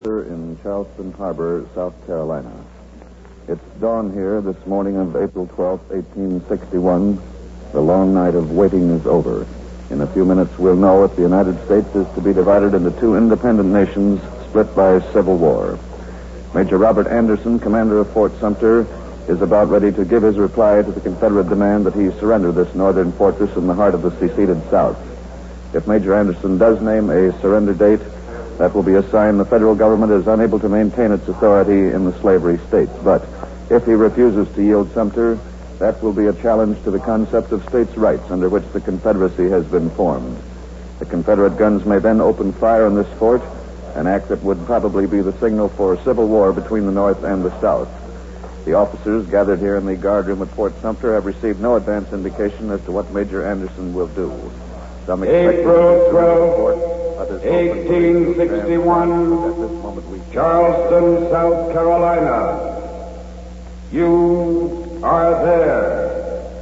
in Charleston Harbor, South Carolina. It's dawn here this morning of April 12, 1861. The long night of waiting is over. In a few minutes, we'll know if the United States is to be divided into two independent nations split by civil war. Major Robert Anderson, commander of Fort Sumter, is about ready to give his reply to the Confederate demand that he surrender this northern fortress in the heart of the seceded South. If Major Anderson does name a surrender date, that will be a sign the federal government is unable to maintain its authority in the slavery states. But if he refuses to yield Sumter, that will be a challenge to the concept of states' rights under which the Confederacy has been formed. The Confederate guns may then open fire on this fort, an act that would probably be the signal for civil war between the North and the South. The officers gathered here in the guardroom at Fort Sumter have received no advance indication as to what Major Anderson will do. Some April 12, 1861, Charleston, South Carolina. You are there.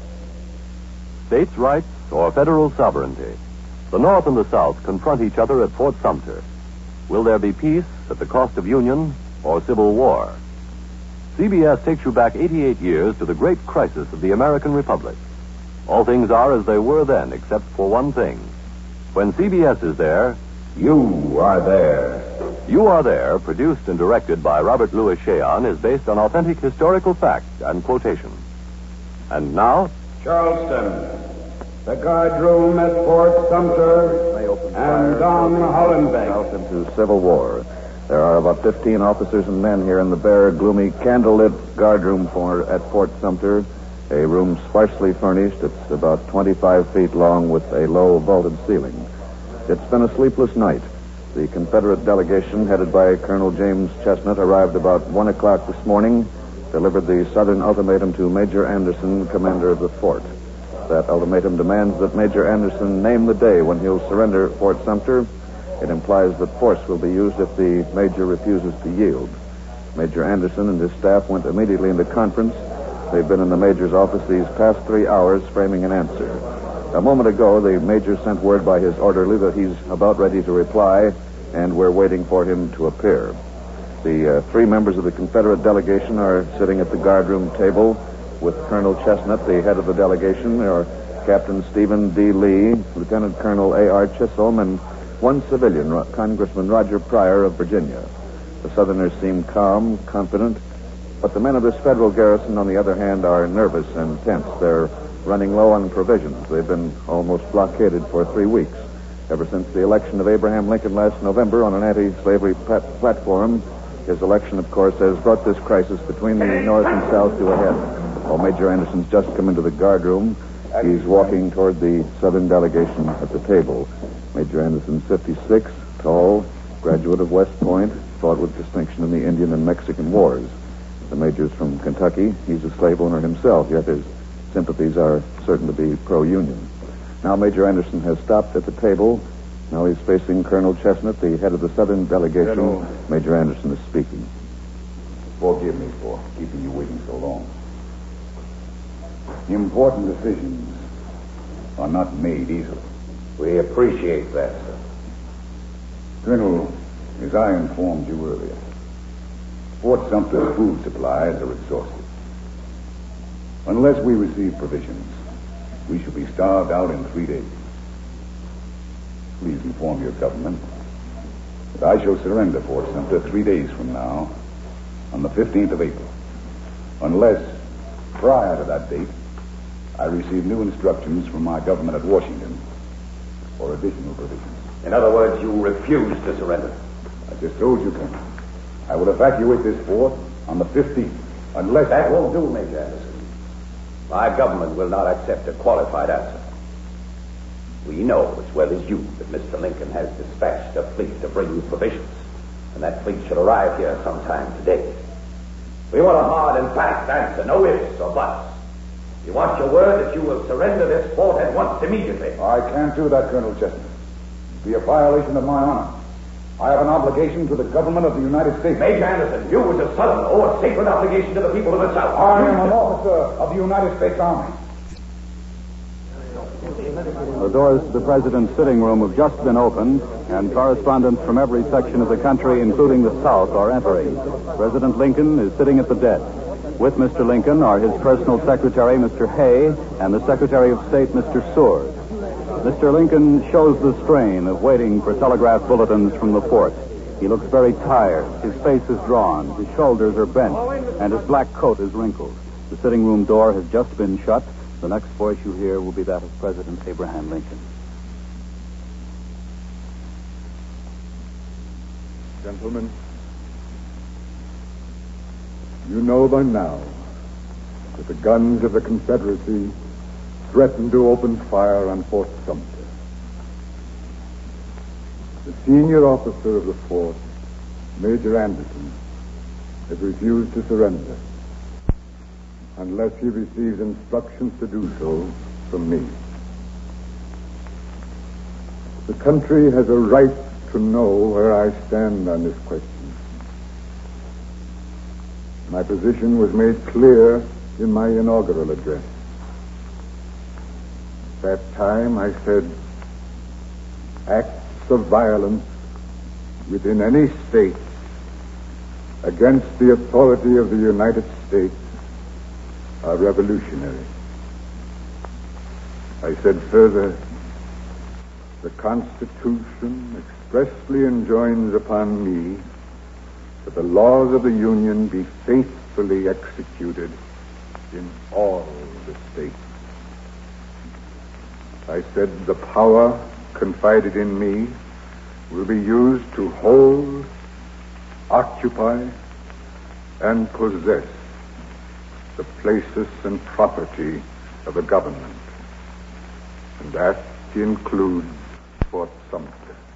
States' rights or federal sovereignty. The North and the South confront each other at Fort Sumter. Will there be peace at the cost of union or civil war? CBS takes you back 88 years to the great crisis of the American Republic. All things are as they were then, except for one thing. When CBS is there, you are there. You Are There, produced and directed by Robert Louis Cheon, is based on authentic historical fact and quotation. And now, Charleston, the guardroom at Fort Sumter, and Don Hollenbeck. Into civil war. There are about 15 officers and men here in the bare, gloomy, candlelit guardroom at Fort Sumter, a room sparsely furnished. It's about 25 feet long with a low vaulted ceiling. It's been a sleepless night. The Confederate delegation, headed by Colonel James Chestnut, arrived about 1 o'clock this morning, delivered the Southern ultimatum to Major Anderson, commander of the fort. That ultimatum demands that Major Anderson name the day when he'll surrender Fort Sumter. It implies that force will be used if the major refuses to yield. Major Anderson and his staff went immediately into conference. They've been in the major's office these past 3 hours framing an answer. A moment ago, the major sent word by his orderly that he's about ready to reply, and we're waiting for him to appear. The 3 members of the Confederate delegation are sitting at the guardroom table with Colonel Chestnut, the head of the delegation, or Captain Stephen D. Lee, Lieutenant Colonel A.R. Chisholm, and one civilian, Congressman Roger Pryor of Virginia. The Southerners seem calm, confident, but the men of this federal garrison, on the other hand, are nervous and tense. They're running low on provisions. They've been almost blockaded for 3 weeks. Ever since the election of Abraham Lincoln last November on an anti-slavery platform, his election, of course, has brought this crisis between the North and South to a head. While Major Anderson's just come into the guardroom, he's walking toward the Southern delegation at the table. Major Anderson's 56, tall, graduate of West Point, fought with distinction in the Indian and Mexican wars. The major's from Kentucky. He's a slave owner himself, yet his sympathies are certain to be pro-union. Now Major Anderson has stopped at the table. Now he's facing Colonel Chestnut, the head of the Southern delegation. Colonel. Major Anderson is speaking. Forgive me for keeping you waiting so long. Important decisions are not made easily. We appreciate that, sir. Colonel, as I informed you earlier, Fort Sumter's food supplies are exhausted. Unless we receive provisions, we shall be starved out in 3 days. Please inform your government that I shall surrender Fort Sumter 3 days from now, on the 15th of April, unless, prior to that date, I receive new instructions from my government at Washington for additional provisions. In other words, you refuse to surrender. I just told you, Colonel. I will evacuate this fort on the 15th, unless... That won't do, Major Anderson. My government will not accept a qualified answer. We know as well as you that Mr. Lincoln has dispatched a fleet to bring you provisions, and that fleet should arrive here sometime today. We want a hard and fast answer, no ifs or buts. You want your word that you will surrender this fort at once, immediately. I can't do that, Colonel Chestnut. It'd be a violation of my honor. I have an obligation to the government of the United States. Major Anderson, you as a Southern owe a sacred obligation to the people of the South. I am an officer of the United States Army. The doors to the president's sitting room have just been opened, and correspondents from every section of the country, including the South, are entering. President Lincoln is sitting at the desk. With Mr. Lincoln are his personal secretary, Mr. Hay, and the Secretary of State, Mr. Seward. Mr. Lincoln shows the strain of waiting for telegraph bulletins from the fort. He looks very tired. His face is drawn. His shoulders are bent, and his black coat is wrinkled. The sitting room door has just been shut. The next voice you hear will be that of President Abraham Lincoln. Gentlemen, you know by now that the guns of the Confederacy threatened to open fire on Fort Sumter. The senior officer of the fort, Major Anderson, has refused to surrender unless he receives instructions to do so from me. The country has a right to know where I stand on this question. My position was made clear in my inaugural address. At that time, I said, acts of violence within any state against the authority of the United States are revolutionary. I said further, the Constitution expressly enjoins upon me that the laws of the Union be faithfully executed in all the states. I said the power confided in me will be used to hold, occupy, and possess the places and property of the government. And that includes Fort Sumter.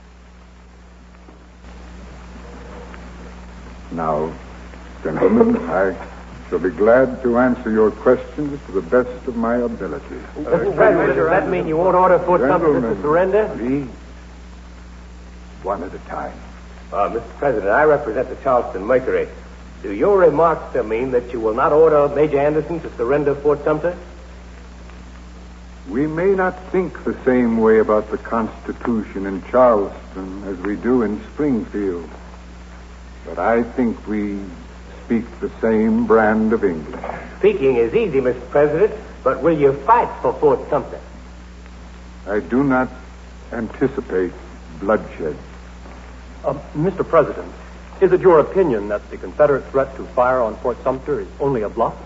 Now, gentlemen, I shall be glad to answer your questions to the best of my ability. Mr. President, does that mean you won't order Fort Sumter to surrender? Please, one at a time. Mr. President, I represent the Charleston Mercury. Do your remarks mean that you will not order Major Anderson to surrender Fort Sumter? We may not think the same way about the Constitution in Charleston as we do in Springfield, but I think we speak the same brand of English. Speaking is easy, Mr. President, but will you fight for Fort Sumter? I do not anticipate bloodshed. Mr. President, is it your opinion that the Confederate threat to fire on Fort Sumter is only a bluff?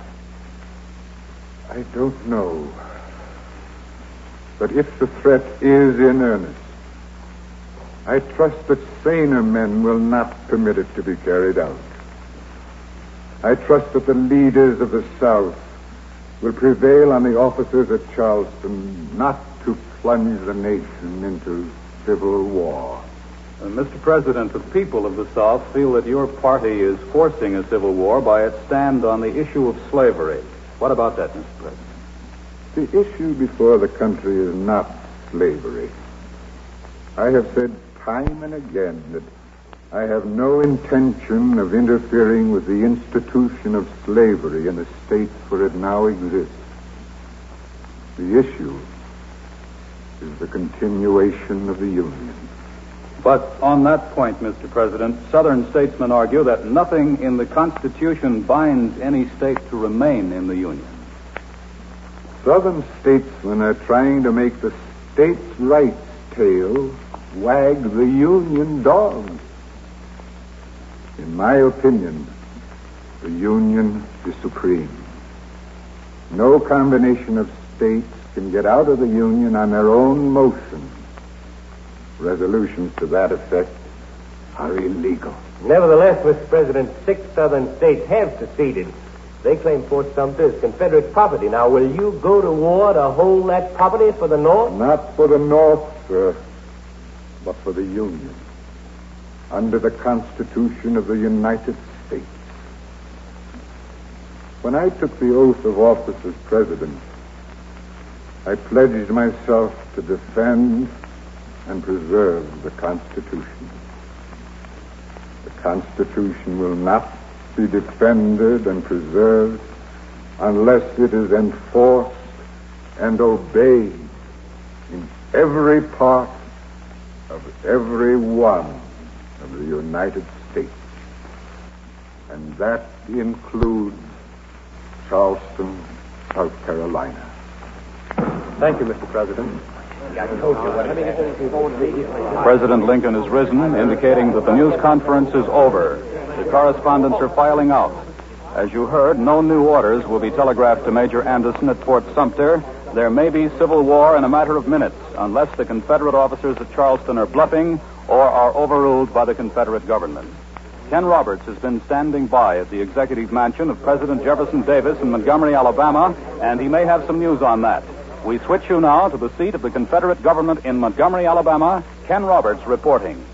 I don't know. But if the threat is in earnest, I trust that saner men will not permit it to be carried out. I trust that the leaders of the South will prevail on the officers at Charleston not to plunge the nation into civil war. Mr. President, the people of the South feel that your party is forcing a civil war by its stand on the issue of slavery. What about that, Mr. President? The issue before the country is not slavery. I have said time and again that I have no intention of interfering with the institution of slavery in the states where it now exists. The issue is the continuation of the Union. But on that point, Mr. President, Southern statesmen argue that nothing in the Constitution binds any state to remain in the Union. Southern statesmen are trying to make the states' rights tail wag the Union dog. In my opinion, the Union is supreme. No combination of states can get out of the Union on their own motion. Resolutions to that effect are illegal. Nevertheless, Mr. President, 6 Southern states have seceded. They claim Fort Sumter as Confederate property. Now, will you go to war to hold that property for the North? Not for the North, sir, but for the Union, under the Constitution of the United States. When I took the oath of office as president, I pledged myself to defend and preserve the Constitution. The Constitution will not be defended and preserved unless it is enforced and obeyed in every part of every one of the United States. And that includes Charleston, South Carolina. Thank you, Mr. President. President Lincoln has risen, indicating that the news conference is over. The correspondents are filing out. As you heard, no new orders will be telegraphed to Major Anderson at Fort Sumter. There may be civil war in a matter of minutes, unless the Confederate officers at Charleston are bluffing or are overruled by the Confederate government. Ken Roberts has been standing by at the executive mansion of President Jefferson Davis in Montgomery, Alabama, and he may have some news on that. We switch you now to the seat of the Confederate government in Montgomery, Alabama. Ken Roberts reporting.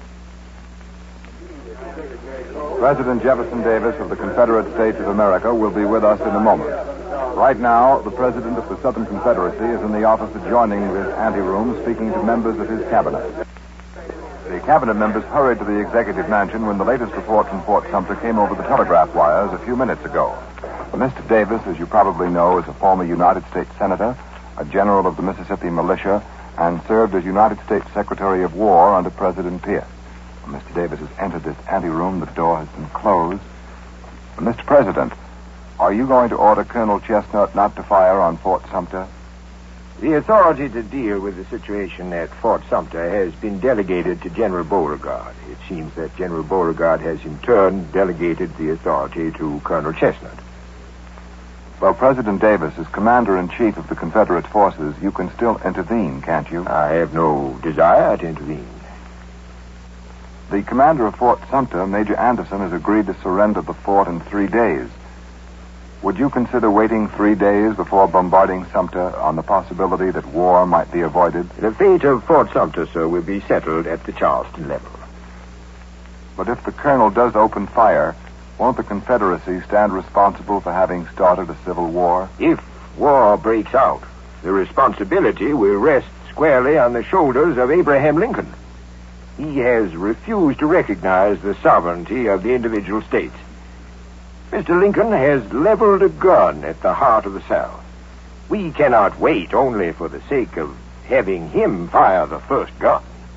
President Jefferson Davis of the Confederate States of America will be with us in a moment. Right now, the President of the Southern Confederacy is in the office adjoining his anteroom speaking to members of his cabinet. The cabinet members hurried to the executive mansion when the latest report from Fort Sumter came over the telegraph wires a few minutes ago. Mr. Davis, as you probably know, is a former United States Senator, a general of the Mississippi Militia, and served as United States Secretary of War under President Pierce. Mr. Davis has entered this anteroom. The door has been closed. Mr. President, are you going to order Colonel Chestnut not to fire on Fort Sumter? The authority to deal with the situation at Fort Sumter has been delegated to General Beauregard. It seems that General Beauregard has in turn delegated the authority to Colonel Chestnut. Well, President Davis, as Commander-in-Chief of the Confederate forces, you can still intervene, can't you? I have no desire to intervene. The commander of Fort Sumter, Major Anderson, has agreed to surrender the fort in 3 days. Would you consider waiting 3 days before bombarding Sumter on the possibility that war might be avoided? The fate of Fort Sumter, sir, will be settled at the Charleston level. But if the colonel does open fire, won't the Confederacy stand responsible for having started a civil war? If war breaks out, the responsibility will rest squarely on the shoulders of Abraham Lincoln. He has refused to recognize the sovereignty of the individual states. Mr. Lincoln has leveled a gun at the heart of the South. We cannot wait only for the sake of having him fire the first gun.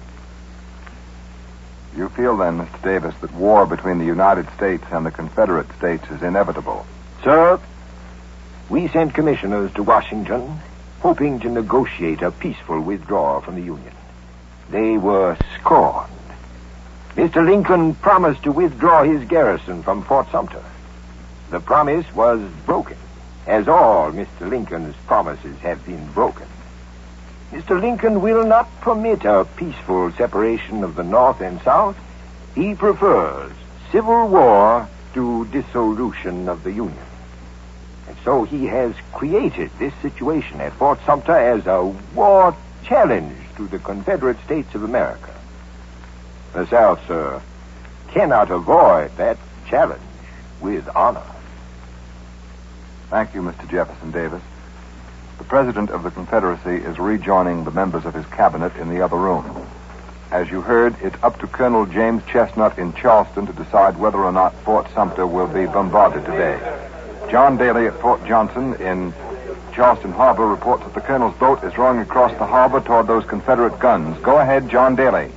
You feel then, Mr. Davis, that war between the United States and the Confederate States is inevitable? Sir, we sent commissioners to Washington hoping to negotiate a peaceful withdrawal from the Union. They were scorned. Mr. Lincoln promised to withdraw his garrison from Fort Sumter. The promise was broken, as all Mr. Lincoln's promises have been broken. Mr. Lincoln will not permit a peaceful separation of the North and South. He prefers civil war to dissolution of the Union. And so he has created this situation at Fort Sumter as a war challenge to the Confederate States of America. The South, sir, cannot avoid that challenge with honor. Thank you, Mr. Jefferson Davis. The President of the Confederacy is rejoining the members of his cabinet in the other room. As you heard, it's up to Colonel James Chestnut in Charleston to decide whether or not Fort Sumter will be bombarded today. John Daly at Fort Johnson in Charleston Harbor reports that the Colonel's boat is rowing across the harbor toward those Confederate guns. Go ahead, John Daly.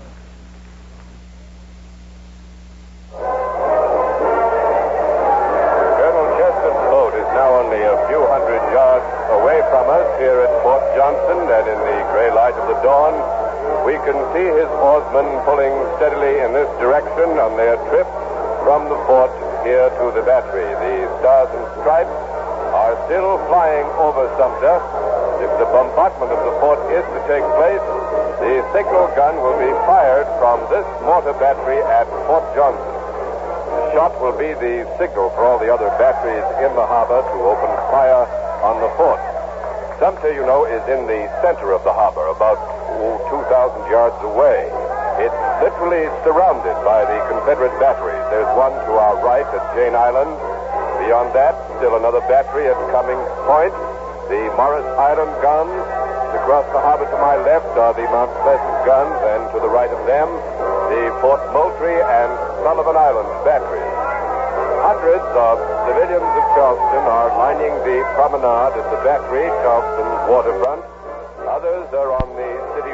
Colonel Chestnut's boat is now only a few hundred yards away from us here at Fort Johnson, and in the gray light of the dawn, we can see his oarsmen pulling steadily in this direction on their trip from the fort here to the battery. The Stars and Stripes are still flying over Sumter. If the bombardment of the fort is to take place, the signal gun will be fired from this mortar battery at Fort Johnson. The shot will be the signal for all the other batteries in the harbor to open fire on the fort. Sumter, you know, is in the center of the harbor, about 2,000 yards away. It's literally surrounded by the Confederate batteries. There's one to our right at Jane Island. Beyond that, still another battery at Cummings Point. The Morris Island guns. Across the harbor to my left are the Mount Pleasant guns, and to the right of them, the Fort Moultrie and Sullivan Island batteries. Hundreds of civilians of Charleston are lining the promenade at the battery, Charleston's waterfront. Others are on the city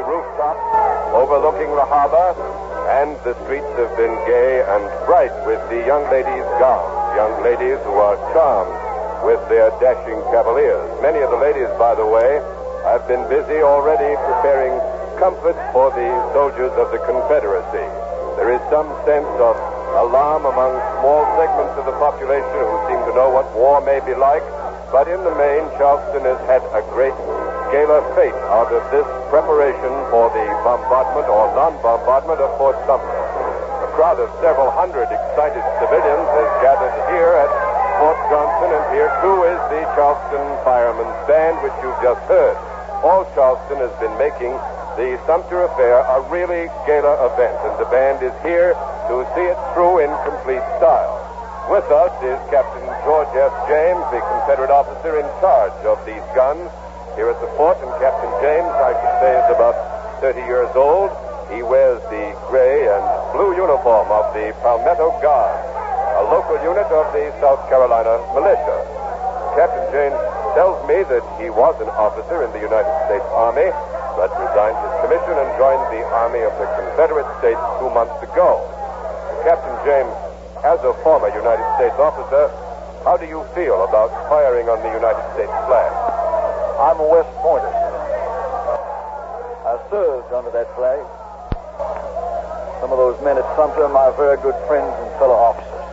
rooftop overlooking the harbor, and the streets have been gay and bright with the young ladies' gowns, young ladies who are charmed with their dashing cavaliers. Many of the ladies, by the way, have been busy already preparing comfort for the soldiers of the Confederacy. There is some sense of alarm among small segments of the population who seem to know what war may be like, but in the main, Charleston has had a great gala fete out of this preparation for the bombardment or non-bombardment of Fort Sumter. A crowd of several hundred excited civilians has gathered here at Fort Johnson, and here too is the Charleston Firemen's Band, which you've just heard. All Charleston has been making the Sumter affair a really gala event, and the band is here to see it through in complete style. With us is Captain George F. James, the Confederate officer in charge of these guns here at the fort, and Captain James, I should say, is about 30 years old. He wears the gray and blue uniform of the Palmetto Guard, a local unit of the South Carolina militia. Captain James tells me that he was an officer in the United States Army, but resigned his commission and joined the Army of the Confederate States 2 months ago. Captain James, as a former United States officer, how do you feel about firing on the United States flag? I'm a West Pointer. I served under that flag. Some of those men at Sumter are my very good friends and fellow officers.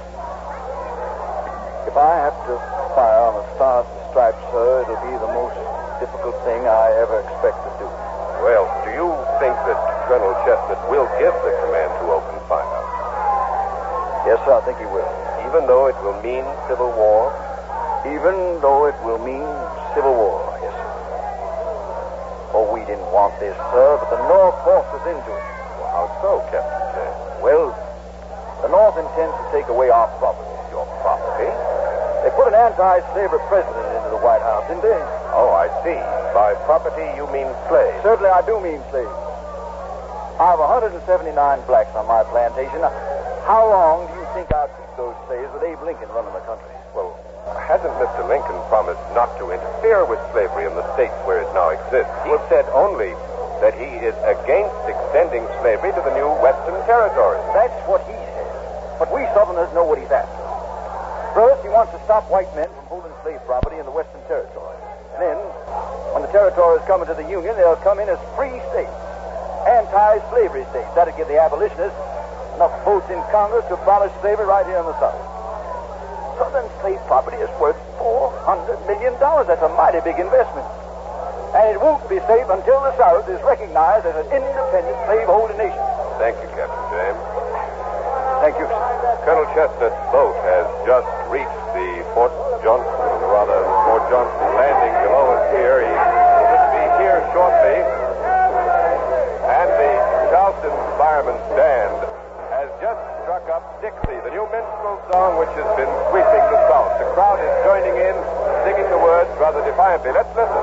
If I have to fire on the Stars and Stripes, sir, it'll be the most difficult thing I ever expect to do. Well, do you think that Colonel Chestnut will give the command to open fire? Yes, sir, I think he will. Even though it will mean civil war? Even though it will mean civil war, yes, sir. Oh, we didn't want this, sir, but the North forced us into it. Well, how so, Captain James? Well, the North intends to take away our property. Your property? They put an anti-slavery president into the White House, didn't they? Oh, I see. By property, you mean slaves? Certainly I do mean slaves. I have 179 blacks on my plantation. Now, how long do you think I'll keep those slaves with Abe Lincoln running the country? Well, hasn't Mr. Lincoln promised not to interfere with slavery in the states where it now exists? He said only that he is against extending slavery to the new Western territories. That's what he said. But we Southerners know what he's after. First, he wants to stop white men from holding slave property in the Western territories. And then, when the territories come into the Union, they'll come in as free states, anti-slavery states. That'll give the abolitionists enough votes in Congress to abolish slavery right here in the South. Southern slave property is worth $400 million. That's a mighty big investment. And it won't be safe until the South is recognized as an independent slave-holding nation. Thank you, Captain James. Thank you, sir. Colonel Chestnut's boat has just reached the Fort Johnson landing below us here. He should be here shortly. And the Charleston Firemen's Band has just struck up Dixie, the new minstrel song which has been sweeping the South. The crowd is joining in, singing the words rather defiantly. Let's listen.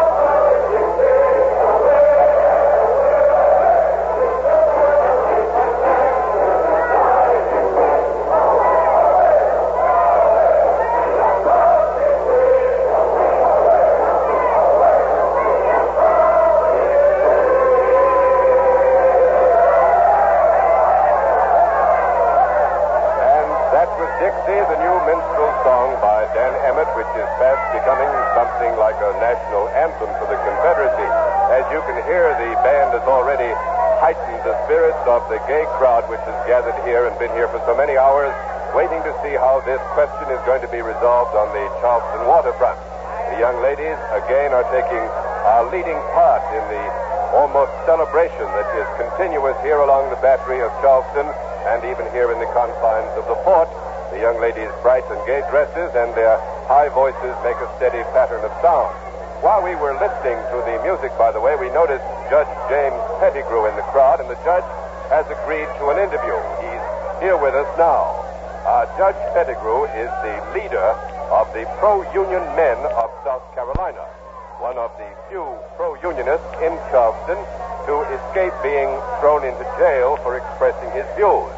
Dixie, the new minstrel song by Dan Emmett, which is fast becoming something like a national anthem for the Confederacy. As you can hear, the band has already heightened the spirits of the gay crowd which has gathered here and been here for so many hours, waiting to see how this question is going to be resolved on the Charleston waterfront. The young ladies, again, are taking a leading part in the almost celebration that is continuous here along the battery of Charleston and even here in the confines of the fort. The young ladies' bright and gay dresses and their high voices make a steady pattern of sound. While we were listening to the music, by the way, we noticed Judge James Pettigrew in the crowd, and the judge has agreed to an interview. He's here with us now. Judge Pettigrew is the leader of the pro-union men of South Carolina, one of the few pro-unionists in Charleston to escape being thrown into jail for expressing his views.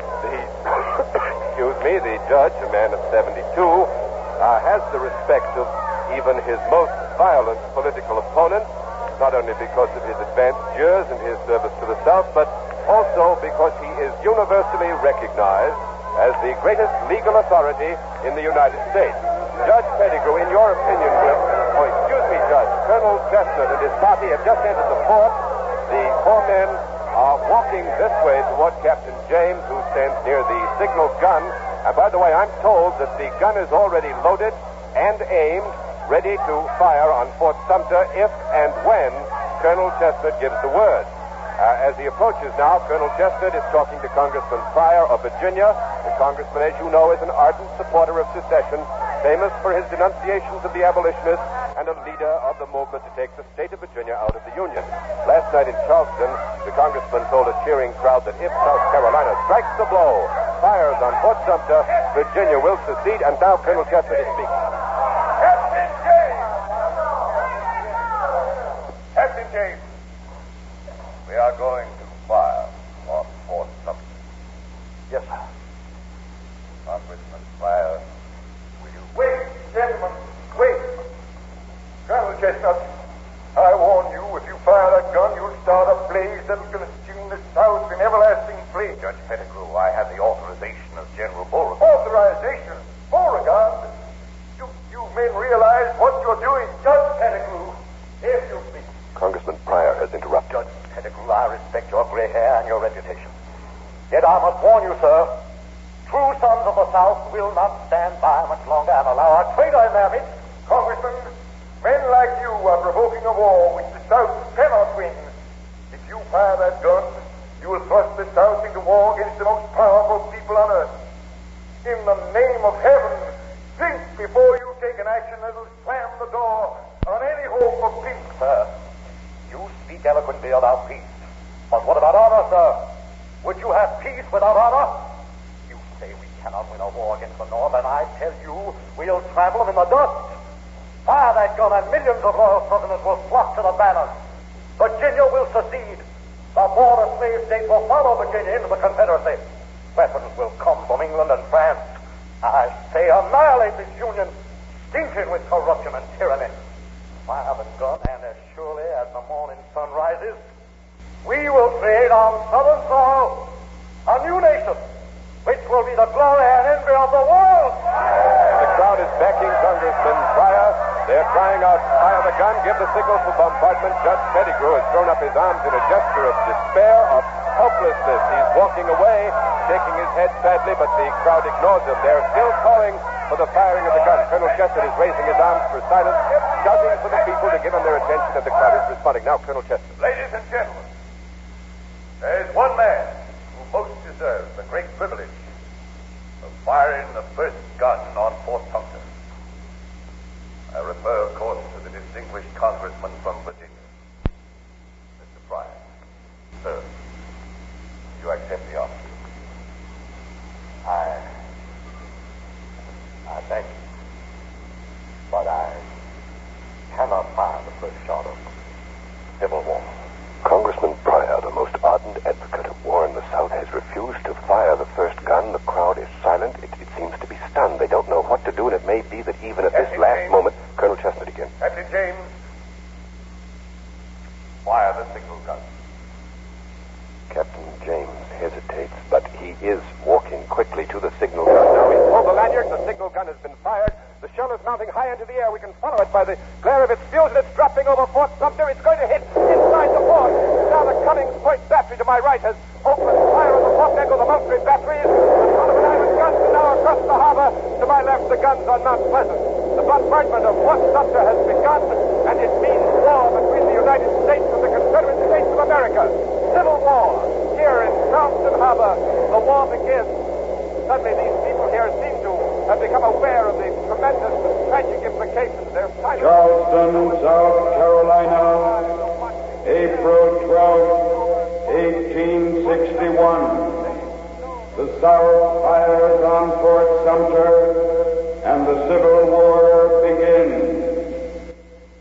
The judge, a man of 72, has the respect of even his most violent political opponents, not only because of his advanced years and his service to the South, but also because he is universally recognized as the greatest legal authority in the United States. Judge Pettigrew, in your opinion, Judge, Colonel Chestnut and his party have just entered the fort. The four men are walking this way toward Captain James, who stands near the signal gun. And by the way, I'm told that the gun is already loaded and aimed, ready to fire on Fort Sumter if and when Colonel Chestnut gives the word. As he approaches now, Colonel Chestnut is talking to Congressman Pryor of Virginia. The congressman, as you know, is an ardent supporter of secession, famous for his denunciations of the abolitionists, and a leader of the movement to take the state of Virginia out of the Union. Last night in Charleston, the congressman told a cheering crowd that if South Carolina strikes the blow, fires on Fort Sumter, Virginia will secede, and now Colonel Chestnut is speaking. Captain James! Captain James! We are going to fire on Fort Sumter. Yes, sir. Congressman Pryor, will you... Wait, gentlemen, wait. Colonel Chestnut, I warn you, if you fire that gun, you'll start a blaze that'll consume the South in everlasting flame. Judge Pettigrew, I have the authorization of General Beauregard. Authorization? Beauregard? You men realize what you're doing. Judge Pettigrew, if you please. Congressman Pryor has interrupted. Judge Pettigrew, I respect your gray hair and your reputation. Yet I must warn you, sir, true sons of the South will not stand by much longer and allow a traitor in their midst. Congressman, men like you are provoking a war which the South cannot win. If you fire that gun, you will thrust the South into war against the most powerful people on earth. In the name of heaven, think before you take an action that will slam the door on any hope of peace. Sir, you speak eloquently about peace. But what about honor, sir? Would you have peace without honor? You say we cannot win a war against the North, and I tell you we'll trample them in the dust. Fire that gun and millions of loyal Southerners will flock to the banners. Virginia will secede. The border slave states will follow Virginia into the Confederacy. Weapons will come from England and France. I say annihilate this union, stinking with corruption and tyranny. Fire the gun, and as surely as the morning sun rises, we will create on Southern soil a new nation, which will be the glory and envy of the world. The crowd is backing Congressman Pryor. They're crying out, fire the gun, give the signal for bombardment. Judge Pettigrew has thrown up his arms in a gesture of despair, of helplessness. He's walking away, shaking his head sadly, but the crowd ignores him. They're still calling for the firing of the gun. Colonel Chestnut is raising his arms for silence, shouting for the people to give him their attention, and the crowd is responding. Now, Colonel Chestnut. Ladies and gentlemen, there is one man who most deserves the great privilege of firing the first gun on Fort Sumter. I refer, of course, to the distinguished congressman from Virginia, Mr. Pryor. Sir, you accept the honor. I thank you. But I cannot fire the first shot of civil war. Congressman Pryor, the most ardent advocate of war in the South, has refused to fire the first gun. The crowd is silent. It seems to be stunned. They don't know what to do, and it may be that even at this last moment... Colonel Chestnut again. Captain James, fire the signal gun. Captain James hesitates, but he is walking quickly to the signal gun. Now he's pulled the lanyard. The signal gun has been fired. The shell is mounting high into the air. We can follow it by the glare of its fuse, and it's dropping over Fort Sumter. It's going to hit inside the fort. Now the Cummings Point battery to my right has opened fire on the top deck of the Moultrie batteries. The Sullivan Island guns are now across the harbor. To my left, the guns on Mount Pleasant. The bombardment of Fort Sumter has begun, and it means war between the United States and the Confederate States of America. Civil war. Here in Charleston Harbor, the war begins. Suddenly, these people here seem to have become aware of the tremendous and tragic implications. They're silent. Charleston, South Carolina, April 12, 1861. The South fires on Fort Sumter, and the Civil War begins.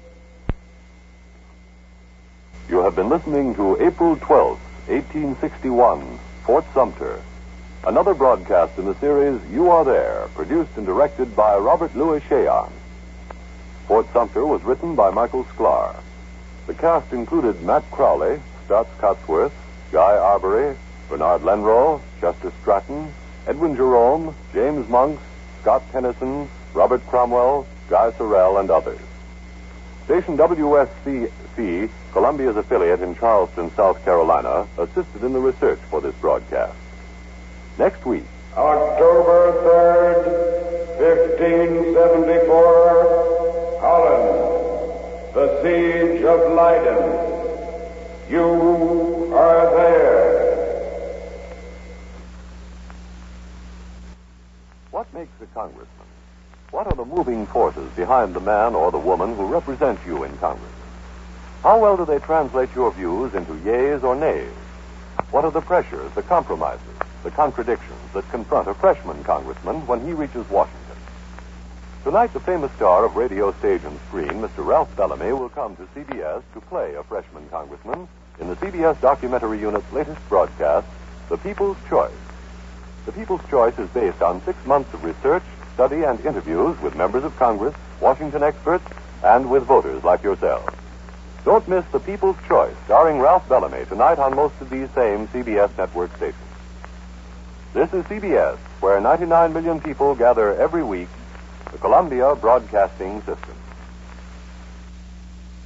You have been listening to April 12th, 1861, Fort Sumter. Another broadcast in the series You Are There, produced and directed by Robert Louis Cheon. Fort Sumter was written by Michael Sklar. The cast included Matt Crowley, Stotts Cotsworth, Guy Arbery, Bernard Lenrow, Chester Stratton, Edwin Jerome, James Monks, Scott Tennyson, Robert Cromwell, Guy Sorrell, and others. Station WSCC, Columbia's affiliate in Charleston, South Carolina, assisted in the research for this broadcast. Next week, October 3rd, 1574, Holland. The siege of Leiden. You are there. what makes a congressman? What are the moving forces behind the man or the woman who represent you in Congress? How well do they translate your views into yeas or nays? What are the pressures, the compromises, the contradictions that confront a freshman congressman when he reaches Washington? Tonight, the famous star of radio, stage, and screen, Mr. Ralph Bellamy, will come to CBS to play a freshman congressman in the CBS documentary unit's latest broadcast, The People's Choice. The People's Choice is based on 6 months of research, study, and interviews with members of Congress, Washington experts, and with voters like yourselves. Don't miss The People's Choice, starring Ralph Bellamy, tonight on most of these same CBS network stations. This is CBS, where 99 million people gather every week, the Columbia Broadcasting System.